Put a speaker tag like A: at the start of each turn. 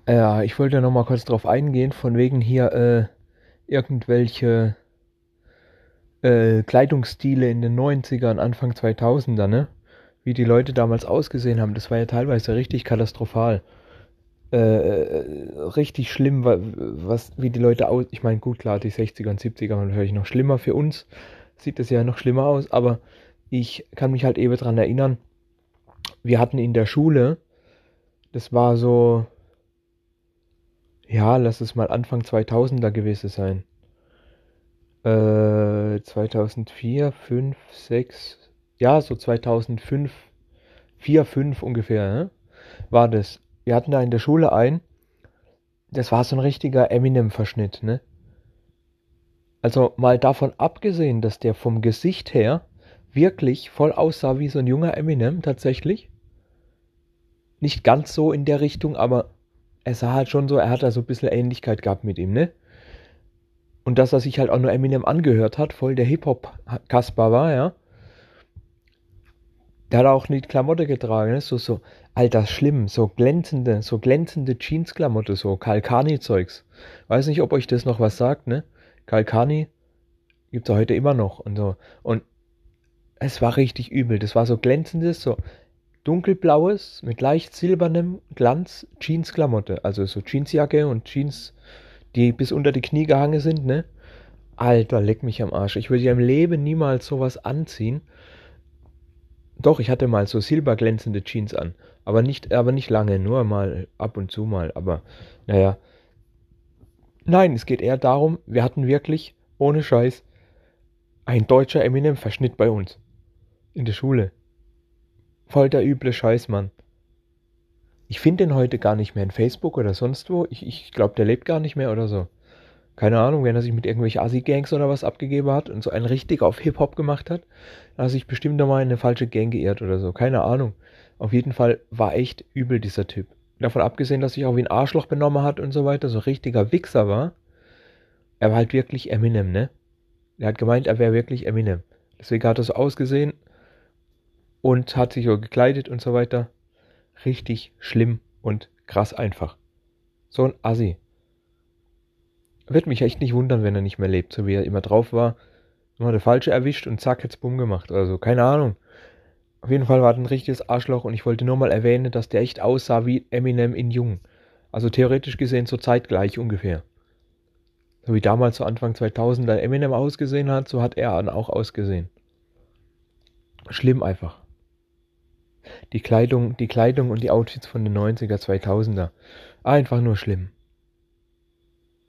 A: Ja, ich wollte noch mal kurz drauf eingehen, von wegen hier irgendwelche Kleidungsstile in den 90ern, Anfang 2000er, ne? Wie die Leute damals ausgesehen haben, das war ja teilweise richtig katastrophal. Richtig schlimm, wie die Leute aus. Ich meine, gut, klar, die 60er und 70er waren natürlich noch schlimmer für uns. Sieht das ja noch schlimmer aus, aber ich kann mich halt eben dran erinnern, wir hatten in der Schule, das war so, ja, lass es mal Anfang 2000er gewesen sein. 2004, 5, 6, ja, so 2005, 4, 5 ungefähr, ne? War das. Wir hatten da in der Schule das war so ein richtiger Eminem-Verschnitt, ne? Also mal davon abgesehen, dass der vom Gesicht her wirklich voll aussah wie so ein junger Eminem tatsächlich. Nicht ganz so in der Richtung, aber er sah halt schon so, er hat da so ein bisschen Ähnlichkeit gehabt mit ihm, ne? Und dass er sich halt auch nur Eminem angehört hat, voll der Hip-Hop-Kasper war, ja. Der hat auch nicht Klamotte getragen, ne? Alter, schlimm, so glänzende Jeans-Klamotte, so Kalkani-Zeugs. Weiß nicht, ob euch das noch was sagt, ne? Kalkani gibt's ja heute immer noch und so. Und es war richtig übel. Das war so glänzendes, so dunkelblaues, mit leicht silbernem Glanz Jeans-Klamotte. Also so Jeansjacke und Jeans, die bis unter die Knie gehangen sind, ne? Alter, leck mich am Arsch. Ich würde ja im Leben niemals sowas anziehen. Doch, ich hatte mal so silberglänzende Jeans an. Aber nicht lange, nur mal ab und zu mal. Aber naja. Nein, es geht eher darum, wir hatten wirklich, ohne Scheiß, ein deutscher Eminem-Verschnitt bei uns. In der Schule. Voll der üble Scheiß, Mann. Ich finde den heute gar nicht mehr in Facebook oder sonst wo. Ich glaube, der lebt gar nicht mehr oder so. Keine Ahnung, wenn er sich mit irgendwelchen Assi-Gangs oder was abgegeben hat und so einen richtig auf Hip-Hop gemacht hat, dann hat er sich bestimmt nochmal in eine falsche Gang geirrt oder so. Keine Ahnung. Auf jeden Fall war echt übel dieser Typ. Davon abgesehen, dass sich auch wie ein Arschloch benommen hat und so weiter, so richtiger Wichser war. Er war halt wirklich Eminem, ne? Er hat gemeint, er wäre wirklich Eminem. Deswegen hat er so ausgesehen und hat sich so gekleidet und so weiter. Richtig schlimm und krass einfach. So ein Assi. Wird mich echt nicht wundern, wenn er nicht mehr lebt, so wie er immer drauf war. Immer der Falsche erwischt und zack, jetzt bumm gemacht. Also, keine Ahnung. Auf jeden Fall war das ein richtiges Arschloch und ich wollte nur mal erwähnen, dass der echt aussah wie Eminem in Jung. Also theoretisch gesehen so zeitgleich ungefähr. So wie damals so Anfang 2000 Eminem ausgesehen hat, so hat er dann auch ausgesehen. Schlimm einfach. Die Kleidung und die Outfits von den 90er, 2000er. Einfach nur schlimm.